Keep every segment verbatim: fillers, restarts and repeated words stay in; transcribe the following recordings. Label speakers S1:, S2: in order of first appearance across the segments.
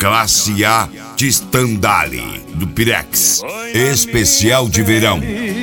S1: Classe A de Stendhal, do Pirex. Especial de verão.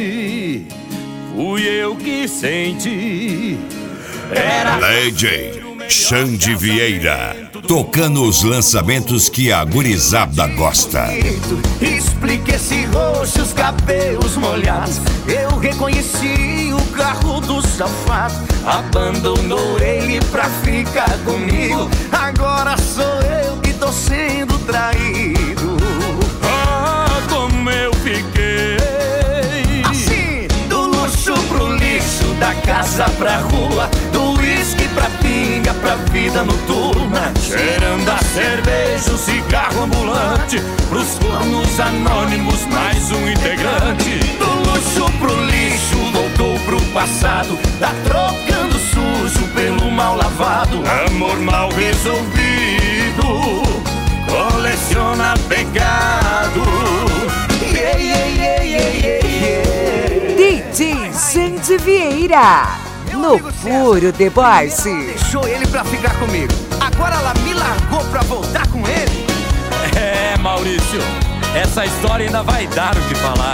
S2: Fui eu que senti. Era
S1: D J Xande Vieira, tocando os lançamentos que a gurizada gosta.
S2: Explique esse rosto, os cabelos molhados. Eu reconheci o carro do safado. Abandonou ele pra ficar comigo. Agora sou eu que tô sendo traído. Ah, como eu fiquei assim, do luxo pro lixo, da casa pra rua, do uísque pra pinga, pra vida noturna, cheirando a cerveja, o cigarro ambulante, pros fornos anônimos, mais um integrante. Do luxo pro lixo, voltou pro passado, tá trocando sujo pelo mal lavado. Amor mal resolvido, coleciona pecado. Yeah, yeah, yeah, yeah, yeah, yeah.
S3: D J Xande Vieira, no puro deboche.
S2: Deixou ele pra ficar comigo, agora ela me largou pra voltar com ele. É, Maurício, essa história ainda vai dar o que falar.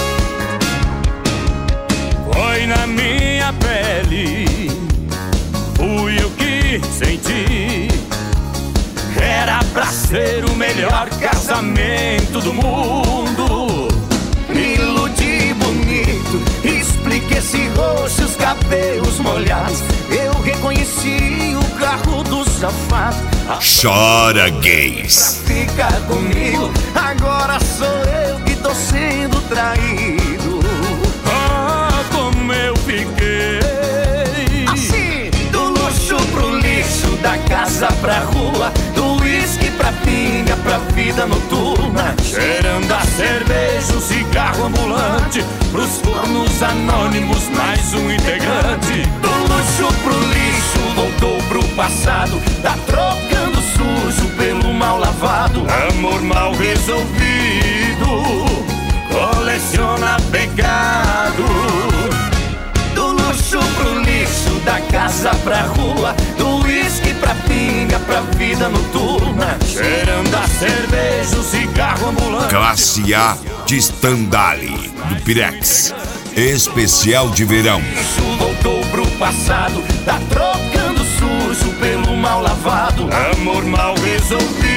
S2: Foi na minha pele, fui eu que senti. Era pra ser o melhor casamento do mundo. Me iludi bonito, explique esse rosto, os cabelos molhados. Eu reconheci o carro do safado.
S1: Chora, gays.
S2: Fica comigo, agora sou eu que tô sendo traído. Ah, como eu fiquei assim, do luxo pro lixo, da casa pra rua, do uísque pra pinga, pra vida noturna, cheirando a cerveja, o cigarro ambulante, pros fornos anônimos, mais um integrante. Do luxo pro lixo, voltou pro passado, tá trocando sujo pelo mal lavado. Amor mal resolvido, coleciona pecado. Do luxo pro lixo, da casa pra rua, do uísque pra pinga, pra vida noturna, cheirando a cerveja, o cigarro ambulante.
S1: Classe A de Stendhal, do Pirex. Especial de verão.
S2: Voltou pro passado, tá trocando sujo pelo mal lavado. Amor mal resolvido,